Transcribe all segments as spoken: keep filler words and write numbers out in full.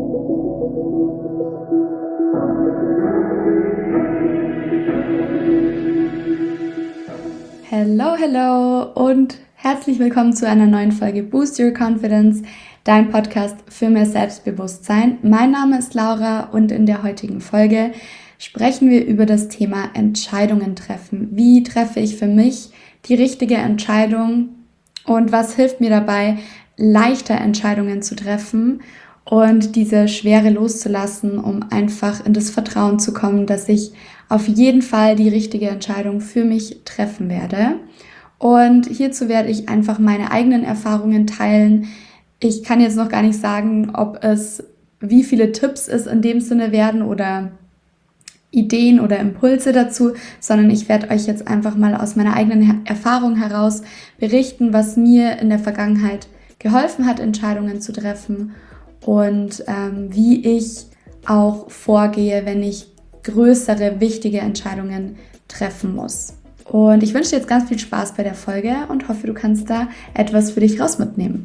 Hello, hello und herzlich willkommen zu einer neuen Folge Boost Your Confidence, dein Podcast für mehr Selbstbewusstsein. Mein Name ist Laura und in der heutigen Folge sprechen wir über das Thema Entscheidungen treffen. Wie treffe ich für mich die richtige Entscheidung und was hilft mir dabei, leichter Entscheidungen zu treffen und diese Schwere loszulassen, um einfach in das Vertrauen zu kommen, dass ich auf jeden Fall die richtige Entscheidung für mich treffen werde. Und hierzu werde ich einfach meine eigenen Erfahrungen teilen. Ich kann jetzt noch gar nicht sagen, ob es, wie viele Tipps es in dem Sinne werden oder Ideen oder Impulse dazu, sondern ich werde euch jetzt einfach mal aus meiner eigenen Erfahrung heraus berichten, was mir in der Vergangenheit geholfen hat, Entscheidungen zu treffen und ähm, wie ich auch vorgehe, wenn ich größere, wichtige Entscheidungen treffen muss. Und ich wünsche dir jetzt ganz viel Spaß bei der Folge und hoffe, du kannst da etwas für dich raus mitnehmen.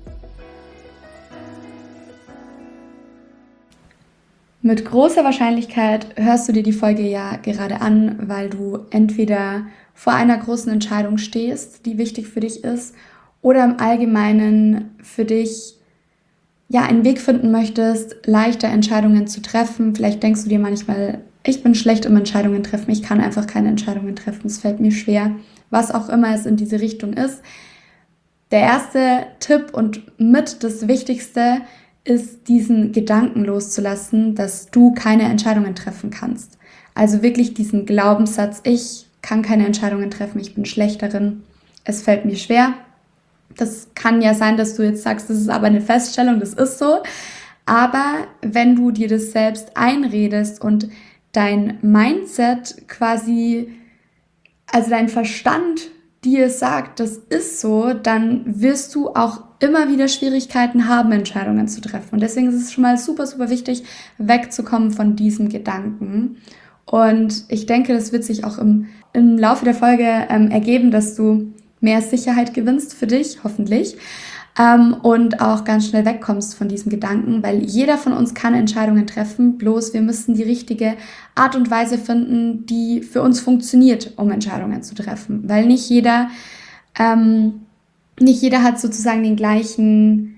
Mit großer Wahrscheinlichkeit hörst du dir die Folge ja gerade an, weil du entweder vor einer großen Entscheidung stehst, die wichtig für dich ist, oder im Allgemeinen für dich ja einen Weg finden möchtest, leichter Entscheidungen zu treffen. Vielleicht denkst du dir manchmal, ich bin schlecht im Entscheidungen treffen, ich kann einfach keine Entscheidungen treffen, es fällt mir schwer, was auch immer es in diese Richtung ist. Der erste Tipp und mit das Wichtigste ist, diesen Gedanken loszulassen, dass du keine Entscheidungen treffen kannst. Also wirklich diesen Glaubenssatz, ich kann keine Entscheidungen treffen, ich bin schlecht darin, es fällt mir schwer. Das kann ja sein, dass du jetzt sagst, das ist aber eine Feststellung, das ist so. Aber wenn du dir das selbst einredest und dein Mindset quasi, also dein Verstand dir sagt, das ist so, dann wirst du auch immer wieder Schwierigkeiten haben, Entscheidungen zu treffen. Und deswegen ist es schon mal super, super wichtig, wegzukommen von diesem Gedanken. Und ich denke, das wird sich auch im, im Laufe der Folge ähm, ergeben, dass du mehr Sicherheit gewinnst für dich, hoffentlich, ähm, und auch ganz schnell wegkommst von diesem Gedanken, weil jeder von uns kann Entscheidungen treffen, bloß wir müssen die richtige Art und Weise finden, die für uns funktioniert, um Entscheidungen zu treffen, weil nicht jeder, ähm, nicht jeder hat sozusagen den gleichen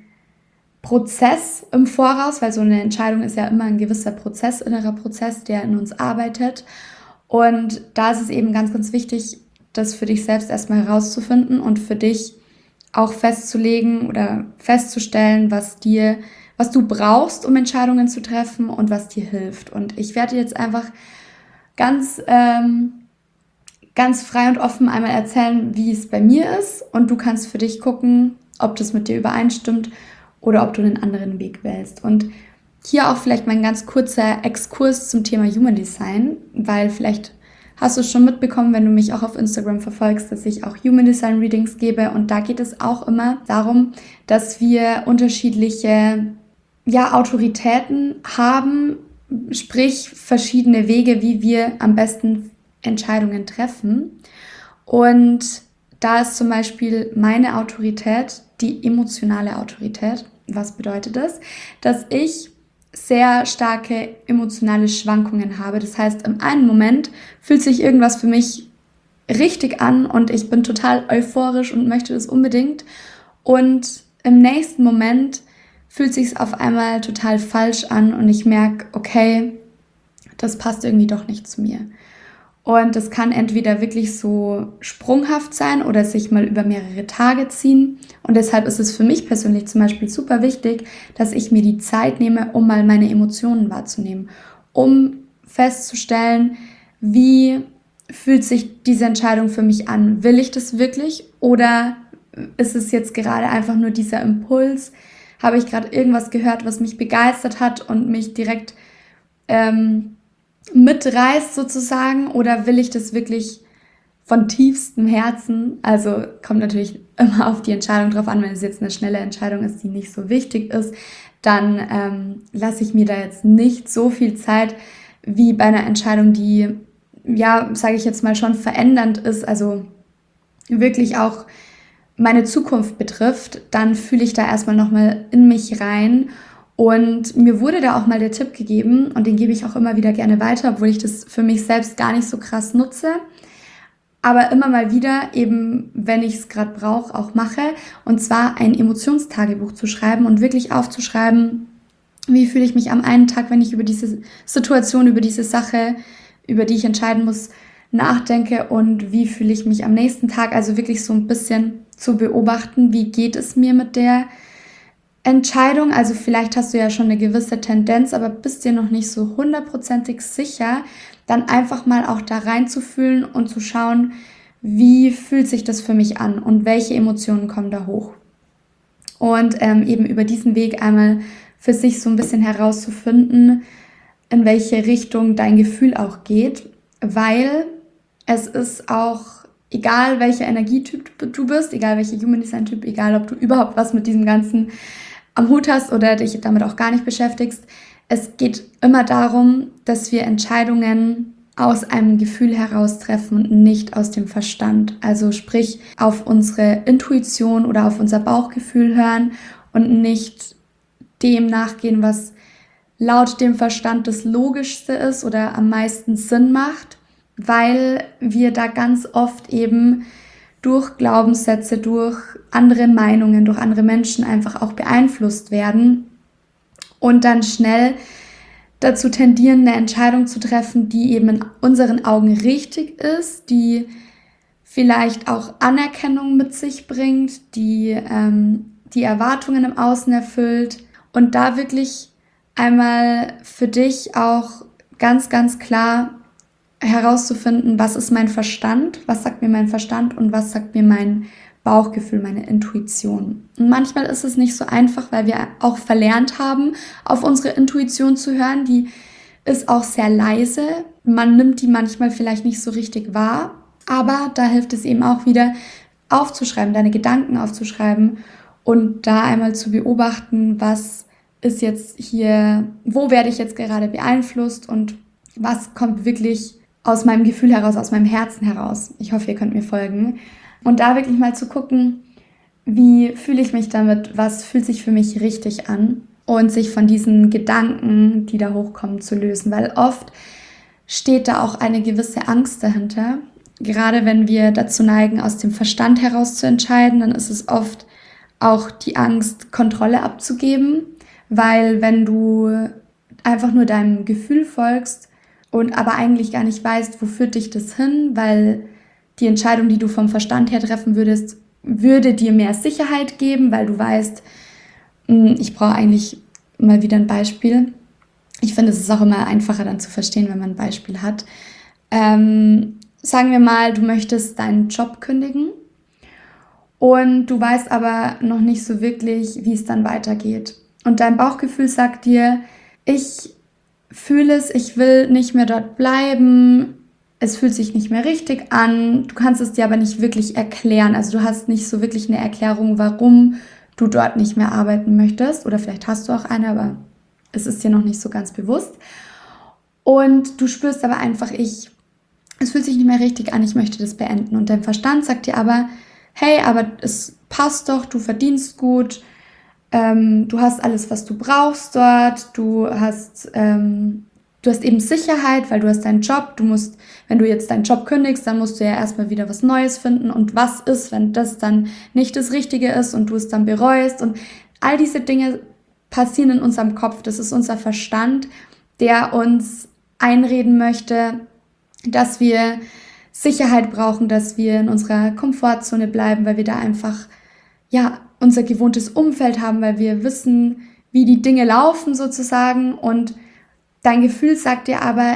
Prozess im Voraus, weil so eine Entscheidung ist ja immer ein gewisser Prozess, innerer Prozess, der in uns arbeitet, und da ist es eben ganz, ganz wichtig, das für dich selbst erstmal herauszufinden und für dich auch festzulegen oder festzustellen, was dir, was du brauchst, um Entscheidungen zu treffen und was dir hilft. Und ich werde jetzt einfach ganz, ähm, ganz frei und offen einmal erzählen, wie es bei mir ist, und du kannst für dich gucken, ob das mit dir übereinstimmt oder ob du einen anderen Weg wählst. Und hier auch vielleicht mal ein ganz kurzer Exkurs zum Thema Human Design, weil vielleicht hast du es schon mitbekommen, wenn du mich auch auf Instagram verfolgst, dass ich auch Human Design Readings gebe, und da geht es auch immer darum, dass wir unterschiedliche ja, Autoritäten haben, sprich verschiedene Wege, wie wir am besten Entscheidungen treffen. Und da ist zum Beispiel meine Autorität die emotionale Autorität. Was bedeutet das? Dass ich sehr starke emotionale Schwankungen habe. Das heißt, im einen Moment fühlt sich irgendwas für mich richtig an und ich bin total euphorisch und möchte das unbedingt. Und im nächsten Moment fühlt sich es auf einmal total falsch an und ich merke, okay, das passt irgendwie doch nicht zu mir. Und das kann entweder wirklich so sprunghaft sein oder sich mal über mehrere Tage ziehen. Und deshalb ist es für mich persönlich zum Beispiel super wichtig, dass ich mir die Zeit nehme, um mal meine Emotionen wahrzunehmen, um festzustellen, wie fühlt sich diese Entscheidung für mich an? Will ich das wirklich oder ist es jetzt gerade einfach nur dieser Impuls? Habe ich gerade irgendwas gehört, was mich begeistert hat und mich direkt ähm, mitreißt sozusagen, oder will ich das wirklich von tiefstem Herzen? Also kommt natürlich immer auf die Entscheidung drauf an. Wenn es jetzt eine schnelle Entscheidung ist, die nicht so wichtig ist, dann ähm, lasse ich mir da jetzt nicht so viel Zeit wie bei einer Entscheidung, die, ja, sage ich jetzt mal, schon verändernd ist, also wirklich auch meine Zukunft betrifft. Dann fühle ich da erstmal nochmal in mich rein Und mir wurde da auch mal der Tipp gegeben und den gebe ich auch immer wieder gerne weiter, obwohl ich das für mich selbst gar nicht so krass nutze, aber immer mal wieder eben, wenn ich es gerade brauche, auch mache. Und zwar ein Emotionstagebuch zu schreiben und wirklich aufzuschreiben, wie fühle ich mich am einen Tag, wenn ich über diese Situation, über diese Sache, über die ich entscheiden muss, nachdenke und wie fühle ich mich am nächsten Tag. Also wirklich so ein bisschen zu beobachten, wie geht es mir mit der Entscheidung. Also vielleicht hast du ja schon eine gewisse Tendenz, aber bist dir noch nicht so hundertprozentig sicher, dann einfach mal auch da reinzufühlen und zu schauen, wie fühlt sich das für mich an und welche Emotionen kommen da hoch. Und ähm, eben über diesen Weg einmal für sich so ein bisschen herauszufinden, in welche Richtung dein Gefühl auch geht, weil es ist auch, egal welcher Energietyp du bist, egal welcher Human Design Typ, egal ob du überhaupt was mit diesem Ganzen am Hut hast oder dich damit auch gar nicht beschäftigst, es geht immer darum, dass wir Entscheidungen aus einem Gefühl heraus treffen und nicht aus dem Verstand. Also sprich, auf unsere Intuition oder auf unser Bauchgefühl hören und nicht dem nachgehen, was laut dem Verstand das Logischste ist oder am meisten Sinn macht, weil wir da ganz oft eben durch Glaubenssätze, durch andere Meinungen, durch andere Menschen einfach auch beeinflusst werden und dann schnell dazu tendieren, eine Entscheidung zu treffen, die eben in unseren Augen richtig ist, die vielleicht auch Anerkennung mit sich bringt, die ähm, die Erwartungen im Außen erfüllt und da wirklich einmal für dich auch ganz, ganz klar herauszufinden, was ist mein Verstand, was sagt mir mein Verstand und was sagt mir mein Bauchgefühl, meine Intuition. Und manchmal ist es nicht so einfach, weil wir auch verlernt haben, auf unsere Intuition zu hören. Die ist auch sehr leise. Man nimmt die manchmal vielleicht nicht so richtig wahr. Aber da hilft es eben auch wieder, aufzuschreiben, deine Gedanken aufzuschreiben und da einmal zu beobachten, was ist jetzt hier, wo werde ich jetzt gerade beeinflusst und was kommt wirklich aus meinem Gefühl heraus, aus meinem Herzen heraus. Ich hoffe, ihr könnt mir folgen. Und da wirklich mal zu gucken, wie fühle ich mich damit, was fühlt sich für mich richtig an und sich von diesen Gedanken, die da hochkommen, zu lösen. Weil oft steht da auch eine gewisse Angst dahinter. Gerade wenn wir dazu neigen, aus dem Verstand heraus zu entscheiden, dann ist es oft auch die Angst, Kontrolle abzugeben. Weil wenn du einfach nur deinem Gefühl folgst und aber eigentlich gar nicht weißt, wo führt dich das hin, weil die Entscheidung, die du vom Verstand her treffen würdest, würde dir mehr Sicherheit geben, weil du weißt, ich brauche eigentlich mal wieder ein Beispiel. Ich finde, es ist auch immer einfacher dann zu verstehen, wenn man ein Beispiel hat. Ähm, sagen wir mal, du möchtest deinen Job kündigen und du weißt aber noch nicht so wirklich, wie es dann weitergeht. Und dein Bauchgefühl sagt dir, ich fühle es, ich will nicht mehr dort bleiben, es fühlt sich nicht mehr richtig an, du kannst es dir aber nicht wirklich erklären. Also du hast nicht so wirklich eine Erklärung, warum du dort nicht mehr arbeiten möchtest. Oder vielleicht hast du auch eine, aber es ist dir noch nicht so ganz bewusst. Und du spürst aber einfach, ich, es fühlt sich nicht mehr richtig an, ich möchte das beenden. Und dein Verstand sagt dir aber, hey, aber es passt doch, du verdienst gut, ähm, du hast alles, was du brauchst dort, du hast... Ähm, Du hast eben Sicherheit, weil du hast deinen Job. Du musst, wenn du jetzt deinen Job kündigst, dann musst du ja erstmal wieder was Neues finden. Und was ist, wenn das dann nicht das Richtige ist und du es dann bereust? Und all diese Dinge passieren in unserem Kopf. Das ist unser Verstand, der uns einreden möchte, dass wir Sicherheit brauchen, dass wir in unserer Komfortzone bleiben, weil wir da einfach, ja, unser gewohntes Umfeld haben, weil wir wissen, wie die Dinge laufen sozusagen. Und dein Gefühl sagt dir aber,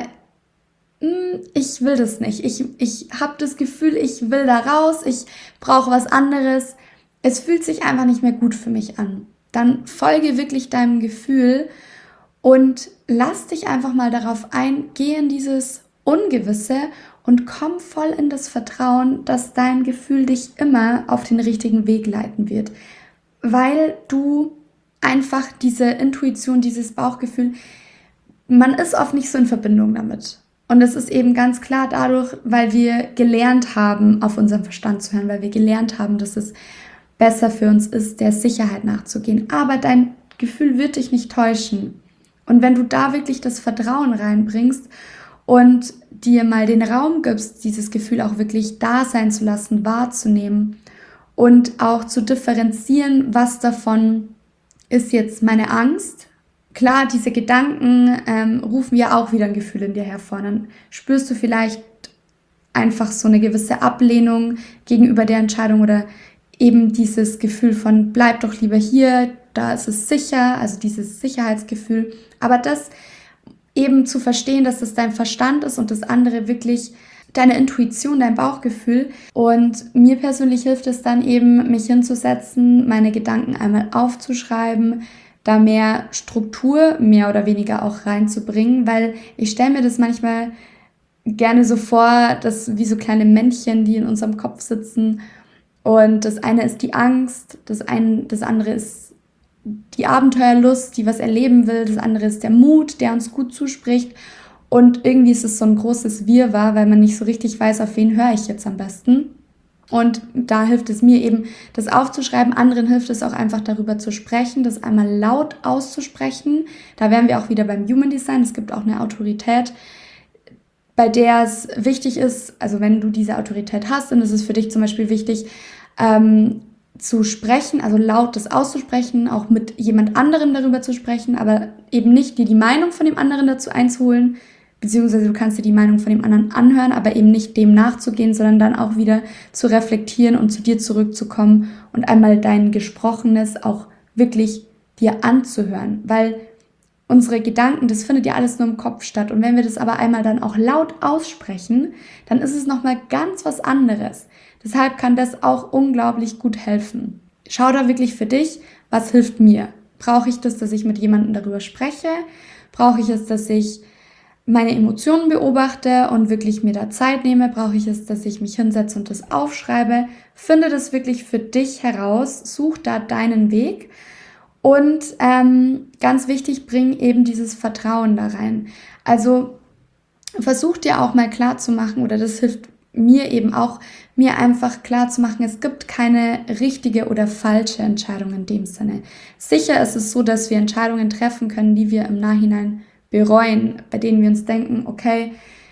ich will das nicht. Ich, ich habe das Gefühl, ich will da raus, ich brauche was anderes. Es fühlt sich einfach nicht mehr gut für mich an. Dann folge wirklich deinem Gefühl und lass dich einfach mal darauf ein, geh in dieses Ungewisse und komm voll in das Vertrauen, dass dein Gefühl dich immer auf den richtigen Weg leiten wird. Weil du einfach diese Intuition, dieses Bauchgefühl, man ist oft nicht so in Verbindung damit. Und es ist eben ganz klar dadurch, weil wir gelernt haben, auf unseren Verstand zu hören, weil wir gelernt haben, dass es besser für uns ist, der Sicherheit nachzugehen. Aber dein Gefühl wird dich nicht täuschen. Und wenn du da wirklich das Vertrauen reinbringst und dir mal den Raum gibst, dieses Gefühl auch wirklich da sein zu lassen, wahrzunehmen und auch zu differenzieren, was davon ist jetzt meine Angst. Klar, diese Gedanken ähm, rufen ja auch wieder ein Gefühl in dir hervor. Dann spürst du vielleicht einfach so eine gewisse Ablehnung gegenüber der Entscheidung oder eben dieses Gefühl von bleib doch lieber hier, da ist es sicher, also dieses Sicherheitsgefühl. Aber das eben zu verstehen, dass das dein Verstand ist und das andere wirklich deine Intuition, dein Bauchgefühl. Und mir persönlich hilft es dann eben, mich hinzusetzen, meine Gedanken einmal aufzuschreiben, da mehr Struktur mehr oder weniger auch reinzubringen, weil ich stelle mir das manchmal gerne so vor, dass wie so kleine Männchen, die in unserem Kopf sitzen. Und das eine ist die Angst, das, ein, das andere ist die Abenteuerlust, die was erleben will, das andere ist der Mut, der uns gut zuspricht. Und irgendwie ist es so ein großes Wirrwarr, weil man nicht so richtig weiß, auf wen höre ich jetzt am besten. Und da hilft es mir eben, das aufzuschreiben. Anderen hilft es auch einfach darüber zu sprechen, das einmal laut auszusprechen. Da wären wir auch wieder beim Human Design. Es gibt auch eine Autorität, bei der es wichtig ist, also wenn du diese Autorität hast, dann ist es für dich zum Beispiel wichtig, ähm, zu sprechen, also laut das auszusprechen, auch mit jemand anderem darüber zu sprechen, aber eben nicht dir die Meinung von dem anderen dazu einzuholen, beziehungsweise du kannst dir die Meinung von dem anderen anhören, aber eben nicht dem nachzugehen, sondern dann auch wieder zu reflektieren und zu dir zurückzukommen und einmal dein Gesprochenes auch wirklich dir anzuhören, weil unsere Gedanken, das findet ja alles nur im Kopf statt. Und wenn wir das aber einmal dann auch laut aussprechen, dann ist es nochmal ganz was anderes. Deshalb kann das auch unglaublich gut helfen. Schau da wirklich für dich, was hilft mir. Brauche ich das, dass ich mit jemandem darüber spreche? Brauche ich es, dass ich meine Emotionen beobachte und wirklich mir da Zeit nehme? Brauche ich es, dass ich mich hinsetze und das aufschreibe? Finde das wirklich für dich heraus. Such da deinen Weg. Und ähm, ganz wichtig, bring eben dieses Vertrauen da rein. Also versuch dir auch mal klarzumachen, oder das hilft mir eben auch, mir einfach klarzumachen, es gibt keine richtige oder falsche Entscheidung in dem Sinne. Sicher ist es so, dass wir Entscheidungen treffen können, die wir im Nachhinein bereuen, bei denen wir uns denken, okay,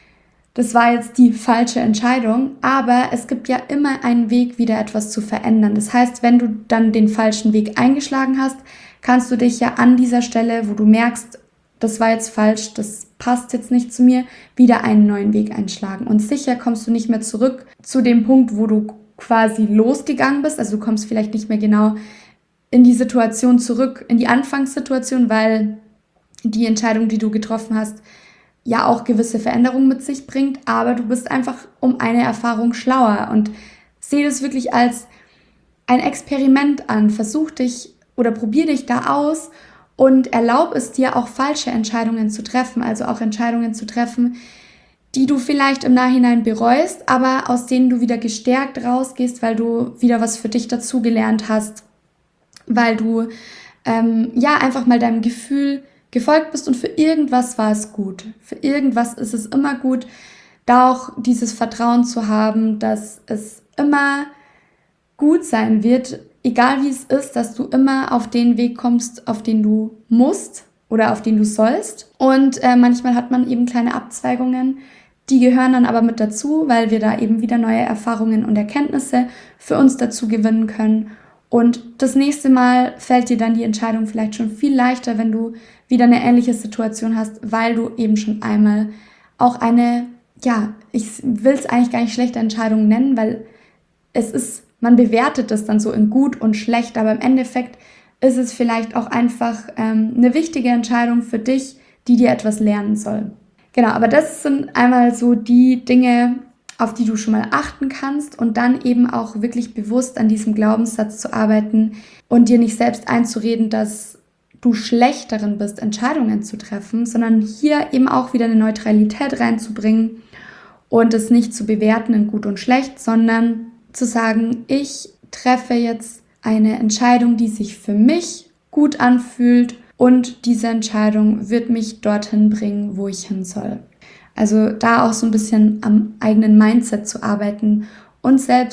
das war jetzt die falsche Entscheidung, aber es gibt ja immer einen Weg, wieder etwas zu verändern. Das heißt, wenn du dann den falschen Weg eingeschlagen hast, kannst du dich ja an dieser Stelle, wo du merkst, das war jetzt falsch, das passt jetzt nicht zu mir, wieder einen neuen Weg einschlagen. Und sicher kommst du nicht mehr zurück zu dem Punkt, wo du quasi losgegangen bist. Also du kommst vielleicht nicht mehr genau in die Situation zurück, in die Anfangssituation, weil die Entscheidung, die du getroffen hast, ja auch gewisse Veränderungen mit sich bringt, aber du bist einfach um eine Erfahrung schlauer und sehe das wirklich als ein Experiment an. Versuch dich oder probier dich da aus und erlaub es dir auch falsche Entscheidungen zu treffen, also auch Entscheidungen zu treffen, die du vielleicht im Nachhinein bereust, aber aus denen du wieder gestärkt rausgehst, weil du wieder was für dich dazugelernt hast, weil du ähm, ja einfach mal deinem Gefühl gefolgt bist und für irgendwas war es gut. Für irgendwas ist es immer gut, da auch dieses Vertrauen zu haben, dass es immer gut sein wird, egal wie es ist, dass du immer auf den Weg kommst, auf den du musst oder auf den du sollst. Und äh, manchmal hat man eben kleine Abzweigungen, die gehören dann aber mit dazu, weil wir da eben wieder neue Erfahrungen und Erkenntnisse für uns dazu gewinnen können. Und das nächste Mal fällt dir dann die Entscheidung vielleicht schon viel leichter, wenn du wieder eine ähnliche Situation hast, weil du eben schon einmal auch eine, ja, ich will es eigentlich gar nicht schlechte Entscheidung nennen, weil es ist, man bewertet das dann so in gut und schlecht, aber im Endeffekt ist es vielleicht auch einfach ähm, eine wichtige Entscheidung für dich, die dir etwas lernen soll. Genau, aber das sind einmal so die Dinge, auf die du schon mal achten kannst und dann eben auch wirklich bewusst an diesem Glaubenssatz zu arbeiten und dir nicht selbst einzureden, dass du schlecht darin bist, Entscheidungen zu treffen, sondern hier eben auch wieder eine Neutralität reinzubringen und es nicht zu bewerten in gut und schlecht, sondern zu sagen, ich treffe jetzt eine Entscheidung, die sich für mich gut anfühlt und diese Entscheidung wird mich dorthin bringen, wo ich hin soll. Also da auch so ein bisschen am eigenen Mindset zu arbeiten und selbst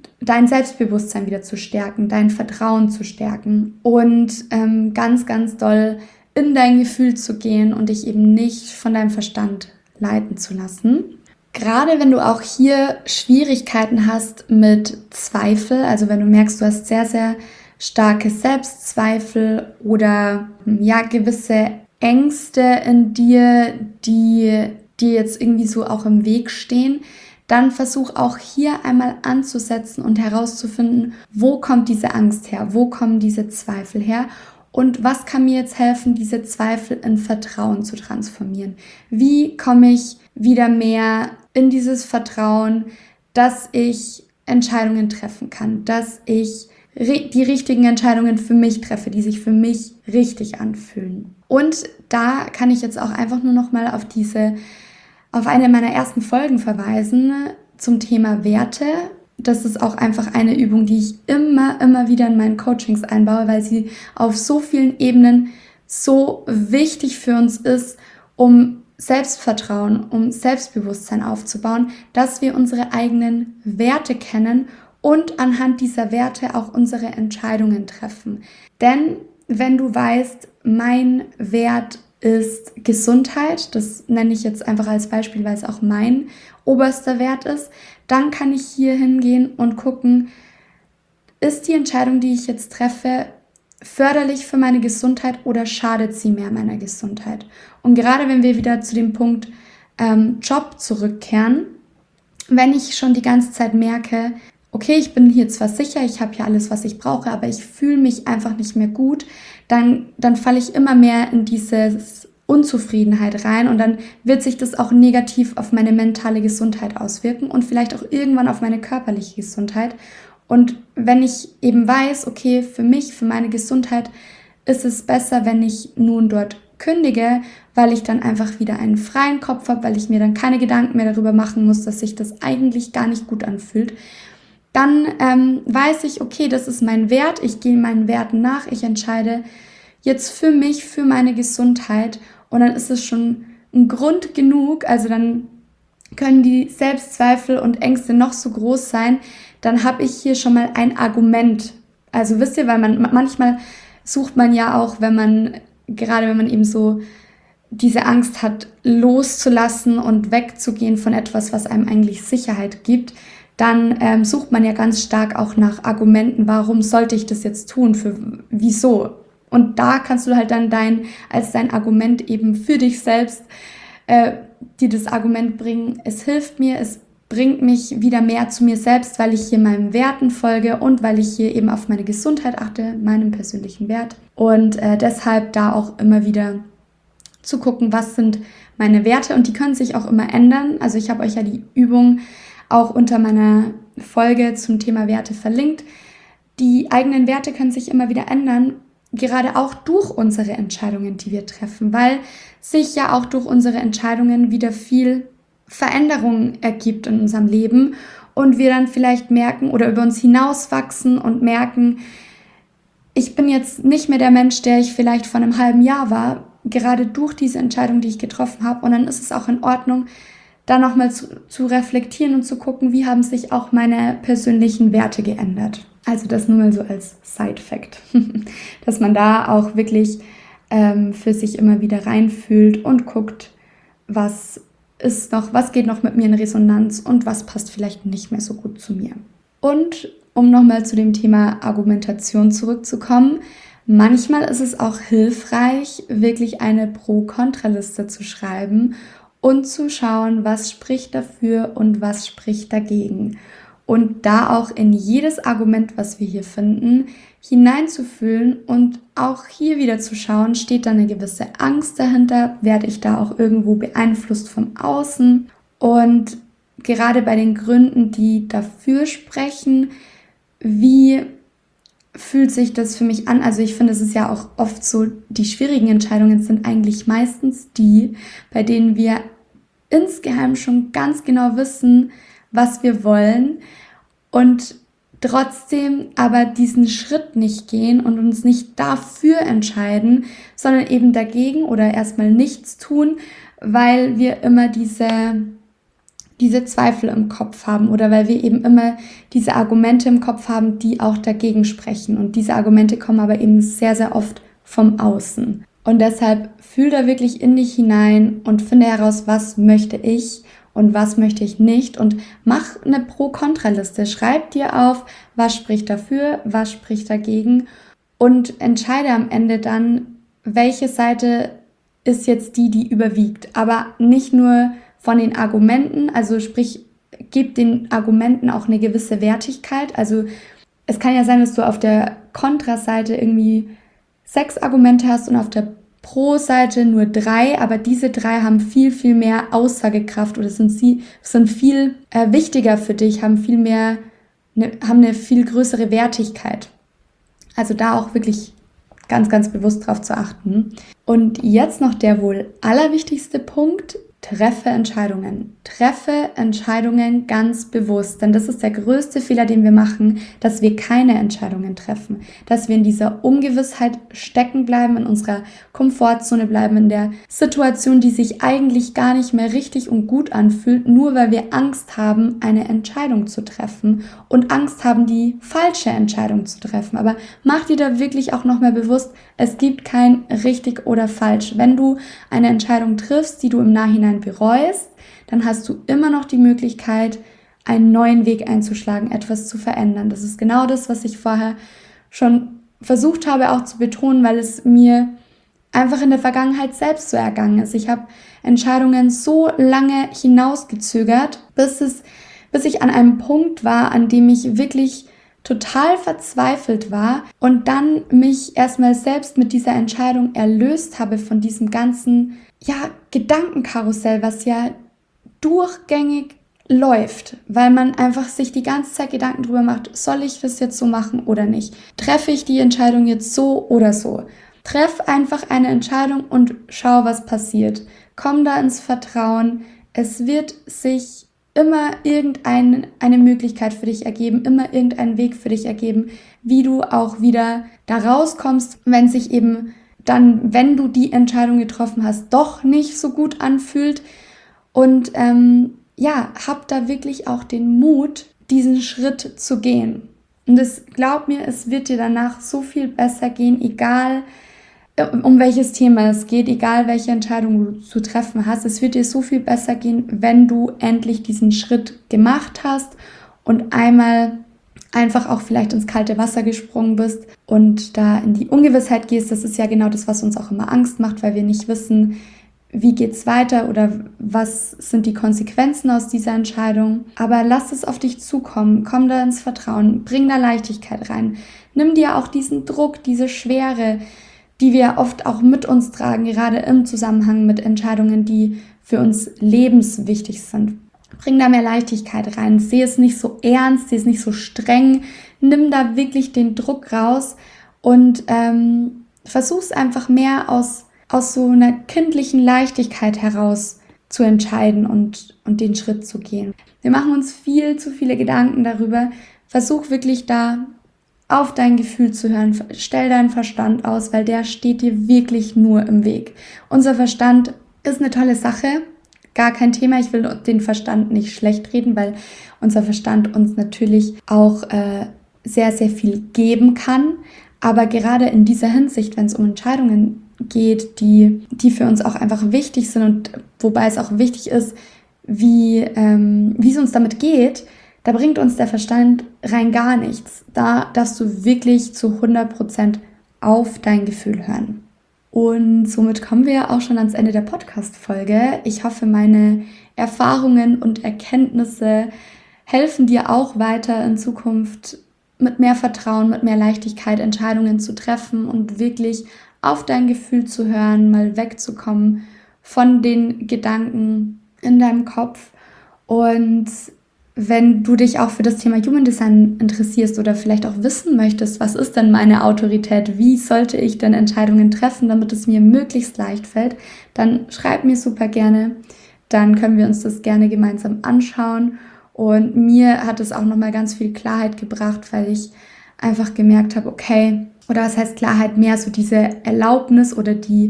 dein Selbstbewusstsein wieder zu stärken, dein Vertrauen zu stärken und ähm, ganz, ganz doll in dein Gefühl zu gehen und dich eben nicht von deinem Verstand leiten zu lassen. Gerade wenn du auch hier Schwierigkeiten hast mit Zweifel, also wenn du merkst, du hast sehr, sehr starke Selbstzweifel oder ja gewisse Ängste in dir, die dir jetzt irgendwie so auch im Weg stehen, dann versuch auch hier einmal anzusetzen und herauszufinden, wo kommt diese Angst her, wo kommen diese Zweifel her und was kann mir jetzt helfen, diese Zweifel in Vertrauen zu transformieren. Wie komme ich wieder mehr in dieses Vertrauen, dass ich Entscheidungen treffen kann, dass ich die richtigen Entscheidungen für mich treffe, die sich für mich richtig anfühlen. Und da kann ich jetzt auch einfach nur noch mal auf diese, auf eine meiner ersten Folgen verweisen zum Thema Werte. Das ist auch einfach eine Übung, die ich immer, immer wieder in meinen Coachings einbaue, weil sie auf so vielen Ebenen so wichtig für uns ist, um Selbstvertrauen, um Selbstbewusstsein aufzubauen, dass wir unsere eigenen Werte kennen und anhand dieser Werte auch unsere Entscheidungen treffen. Denn wenn du weißt, mein Wert ist Gesundheit, das nenne ich jetzt einfach als Beispiel, weil es auch mein oberster Wert ist, dann kann ich hier hingehen und gucken, ist die Entscheidung, die ich jetzt treffe, förderlich für meine Gesundheit oder schadet sie mehr meiner Gesundheit? Und gerade wenn wir wieder zu dem Punkt ähm, Job zurückkehren, wenn ich schon die ganze Zeit merke, okay, ich bin hier zwar sicher, ich habe hier alles, was ich brauche, aber ich fühle mich einfach nicht mehr gut, dann, dann falle ich immer mehr in diese Unzufriedenheit rein und dann wird sich das auch negativ auf meine mentale Gesundheit auswirken und vielleicht auch irgendwann auf meine körperliche Gesundheit. Und wenn ich eben weiß, okay, für mich, für meine Gesundheit ist es besser, wenn ich nun dort kündige, weil ich dann einfach wieder einen freien Kopf habe, weil ich mir dann keine Gedanken mehr darüber machen muss, dass sich das eigentlich gar nicht gut anfühlt, dann ähm, weiß ich, okay, das ist mein Wert, ich gehe meinen Werten nach, ich entscheide jetzt für mich, für meine Gesundheit und dann ist es schon ein Grund genug, also dann können die Selbstzweifel und Ängste noch so groß sein, dann habe ich hier schon mal ein Argument. Also wisst ihr, weil man manchmal sucht man ja auch, wenn man, gerade wenn man eben so diese Angst hat, loszulassen und wegzugehen von etwas, was einem eigentlich Sicherheit gibt, dann ähm, sucht man ja ganz stark auch nach Argumenten, warum sollte ich das jetzt tun, für wieso. Und da kannst du halt dann dein, als dein Argument eben für dich selbst äh, dir das Argument bringen, es hilft mir, es bringt mich wieder mehr zu mir selbst, weil ich hier meinen Werten folge und weil ich hier eben auf meine Gesundheit achte, meinem persönlichen Wert. Und äh, deshalb da auch immer wieder zu gucken, was sind meine Werte und die können sich auch immer ändern. Also ich habe euch ja die Übung auch unter meiner Folge zum Thema Werte verlinkt. Die eigenen Werte können sich immer wieder ändern, gerade auch durch unsere Entscheidungen, die wir treffen, weil sich ja auch durch unsere Entscheidungen wieder viel Veränderung ergibt in unserem Leben und wir dann vielleicht merken oder über uns hinauswachsen und merken, ich bin jetzt nicht mehr der Mensch, der ich vielleicht vor einem halben Jahr war, gerade durch diese Entscheidung, die ich getroffen habe. Und dann ist es auch in Ordnung, da nochmal zu, zu reflektieren und zu gucken, wie haben sich auch meine persönlichen Werte geändert. Also das nur mal so als Side-Fact, dass man da auch wirklich ähm, für sich immer wieder reinfühlt und guckt, was ist noch, was geht noch mit mir in Resonanz und was passt vielleicht nicht mehr so gut zu mir. Und um nochmal zu dem Thema Argumentation zurückzukommen, manchmal ist es auch hilfreich, wirklich eine Pro-Kontra-Liste zu schreiben und zu schauen, was spricht dafür und was spricht dagegen. Und da auch in jedes Argument, was wir hier finden, hineinzufühlen und auch hier wieder zu schauen, steht da eine gewisse Angst dahinter, werde ich da auch irgendwo beeinflusst vom Außen. Und gerade bei den Gründen, die dafür sprechen, wie fühlt sich das für mich an? Also ich finde, es ist ja auch oft so, die schwierigen Entscheidungen sind eigentlich meistens die, bei denen wir insgeheim schon ganz genau wissen, was wir wollen und trotzdem aber diesen Schritt nicht gehen und uns nicht dafür entscheiden, sondern eben dagegen oder erstmal nichts tun, weil wir immer diese, diese Zweifel im Kopf haben oder weil wir eben immer diese Argumente im Kopf haben, die auch dagegen sprechen. Und diese Argumente kommen aber eben sehr, sehr oft vom Außen. Und deshalb fühl da wirklich in dich hinein und finde heraus, was möchte ich und was möchte ich nicht, und mach eine Pro-Kontra-Liste. Schreib dir auf, was spricht dafür, was spricht dagegen, und entscheide am Ende dann, welche Seite ist jetzt die, die überwiegt. Aber nicht nur von den Argumenten, also sprich, gib den Argumenten auch eine gewisse Wertigkeit. Also es kann ja sein, dass du auf der Kontra-Seite irgendwie sechs Argumente hast und auf der Pro-Seite nur drei, aber diese drei haben viel, viel mehr Aussagekraft oder sind, sie, sind viel äh, wichtiger für dich, haben viel mehr, ne, haben eine viel größere Wertigkeit. Also da auch wirklich ganz, ganz bewusst drauf zu achten. Und jetzt noch der wohl allerwichtigste Punkt: Treffe Entscheidungen. Treffe Entscheidungen ganz bewusst, denn das ist der größte Fehler, den wir machen, dass wir keine Entscheidungen treffen, dass wir in dieser Ungewissheit stecken bleiben, in unserer Komfortzone bleiben, in der Situation, die sich eigentlich gar nicht mehr richtig und gut anfühlt, nur weil wir Angst haben, eine Entscheidung zu treffen und Angst haben, die falsche Entscheidung zu treffen. Aber mach dir da wirklich auch nochmal bewusst, es gibt kein richtig oder falsch. Wenn du eine Entscheidung triffst, die du im Nachhinein bereust, dann hast du immer noch die Möglichkeit, einen neuen Weg einzuschlagen, etwas zu verändern. Das ist genau das, was ich vorher schon versucht habe auch zu betonen, weil es mir einfach in der Vergangenheit selbst so ergangen ist. Ich habe Entscheidungen so lange hinausgezögert, bis es, bis ich an einem Punkt war, an dem ich wirklich total verzweifelt war und dann mich erstmal selbst mit dieser Entscheidung erlöst habe von diesem ganzen, ja, Gedankenkarussell, was ja durchgängig läuft, weil man einfach sich die ganze Zeit Gedanken drüber macht, soll ich das jetzt so machen oder nicht? Treffe ich die Entscheidung jetzt so oder so? Treff einfach eine Entscheidung und schau, was passiert. Komm da ins Vertrauen. Es wird sich immer irgendeine eine Möglichkeit für dich ergeben, immer irgendeinen Weg für dich ergeben, wie du auch wieder da rauskommst, wenn sich eben dann, wenn du die Entscheidung getroffen hast, doch nicht so gut anfühlt. Und ähm, ja, hab da wirklich auch den Mut, diesen Schritt zu gehen. Und es, glaub mir, es wird dir danach so viel besser gehen, egal um welches Thema es geht, egal welche Entscheidung du zu treffen hast. Es wird dir so viel besser gehen, wenn du endlich diesen Schritt gemacht hast und einmal einfach auch vielleicht ins kalte Wasser gesprungen bist und da in die Ungewissheit gehst. Das ist ja genau das, was uns auch immer Angst macht, weil wir nicht wissen, wie geht's weiter oder was sind die Konsequenzen aus dieser Entscheidung. Aber lass es auf dich zukommen, komm da ins Vertrauen, bring da Leichtigkeit rein. Nimm dir auch diesen Druck, diese Schwere, die wir oft auch mit uns tragen, gerade im Zusammenhang mit Entscheidungen, die für uns lebenswichtig sind. Bring da mehr Leichtigkeit rein, sehe es nicht so ernst, sehe es nicht so streng, nimm da wirklich den Druck raus und ähm, versuch es einfach mehr aus, aus so einer kindlichen Leichtigkeit heraus zu entscheiden und, und den Schritt zu gehen. Wir machen uns viel zu viele Gedanken darüber. Versuch wirklich da auf dein Gefühl zu hören. Stell deinen Verstand aus, weil der steht dir wirklich nur im Weg. Unser Verstand ist eine tolle Sache, gar kein Thema. Ich will den Verstand nicht schlecht reden, weil unser Verstand uns natürlich auch äh, sehr, sehr viel geben kann. Aber gerade in dieser Hinsicht, wenn es um Entscheidungen geht, die, die für uns auch einfach wichtig sind und wobei es auch wichtig ist, wie, ähm, wie es uns damit geht, da bringt uns der Verstand rein gar nichts. Da darfst du wirklich zu hundert Prozent auf dein Gefühl hören. Und somit kommen wir auch schon ans Ende der Podcast-Folge. Ich hoffe, meine Erfahrungen und Erkenntnisse helfen dir auch weiter in Zukunft mit mehr Vertrauen, mit mehr Leichtigkeit Entscheidungen zu treffen und wirklich auf dein Gefühl zu hören, mal wegzukommen von den Gedanken in deinem Kopf. Und wenn du dich auch für das Thema Human Design interessierst oder vielleicht auch wissen möchtest, was ist denn meine Autorität, wie sollte ich denn Entscheidungen treffen, damit es mir möglichst leicht fällt, dann schreib mir super gerne, dann können wir uns das gerne gemeinsam anschauen. Und mir hat es auch nochmal ganz viel Klarheit gebracht, weil ich einfach gemerkt habe, okay, oder was heißt Klarheit, mehr so diese Erlaubnis oder die,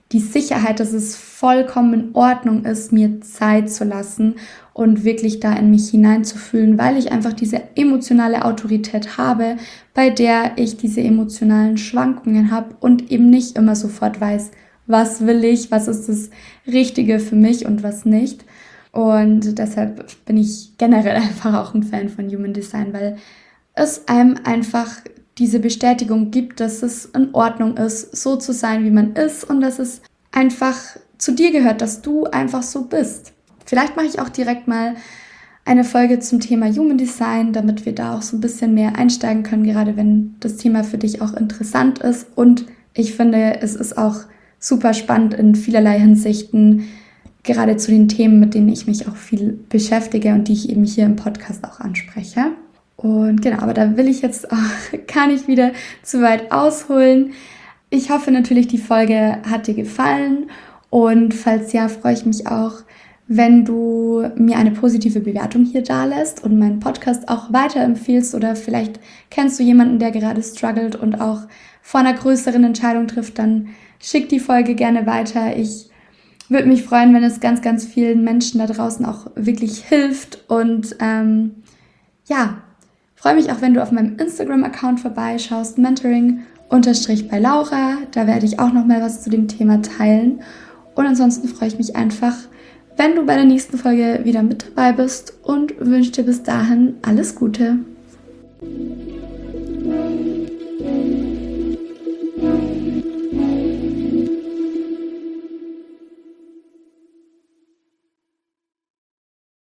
die Sicherheit, dass es vollkommen in Ordnung ist, mir Zeit zu lassen und wirklich da in mich hineinzufühlen, weil ich einfach diese emotionale Autorität habe, bei der ich diese emotionalen Schwankungen habe und eben nicht immer sofort weiß, was will ich, was ist das Richtige für mich und was nicht. Und deshalb bin ich generell einfach auch ein Fan von Human Design, weil es einem einfach diese Bestätigung gibt, dass es in Ordnung ist, so zu sein, wie man ist und dass es einfach zu dir gehört, dass du einfach so bist. Vielleicht mache ich auch direkt mal eine Folge zum Thema Human Design, damit wir da auch so ein bisschen mehr einsteigen können, gerade wenn das Thema für dich auch interessant ist. Und ich finde, es ist auch super spannend in vielerlei Hinsichten, gerade zu den Themen, mit denen ich mich auch viel beschäftige und die ich eben hier im Podcast auch anspreche. Und genau, aber da will ich jetzt auch gar nicht wieder zu weit ausholen. Ich hoffe natürlich, die Folge hat dir gefallen und falls ja, freue ich mich auch, wenn du mir eine positive Bewertung hier dalässt und meinen Podcast auch weiterempfiehlst oder vielleicht kennst du jemanden, der gerade struggelt und auch vor einer größeren Entscheidung trifft, dann schick die Folge gerne weiter. Ich würde mich freuen, wenn es ganz, ganz vielen Menschen da draußen auch wirklich hilft und ähm, ja, freue mich auch, wenn du auf meinem Instagram-Account vorbeischaust, Mentoring unterstrich bei Laura. Da werde ich auch nochmal was zu dem Thema teilen. Und ansonsten freue ich mich einfach, wenn du bei der nächsten Folge wieder mit dabei bist und wünsche dir bis dahin alles Gute.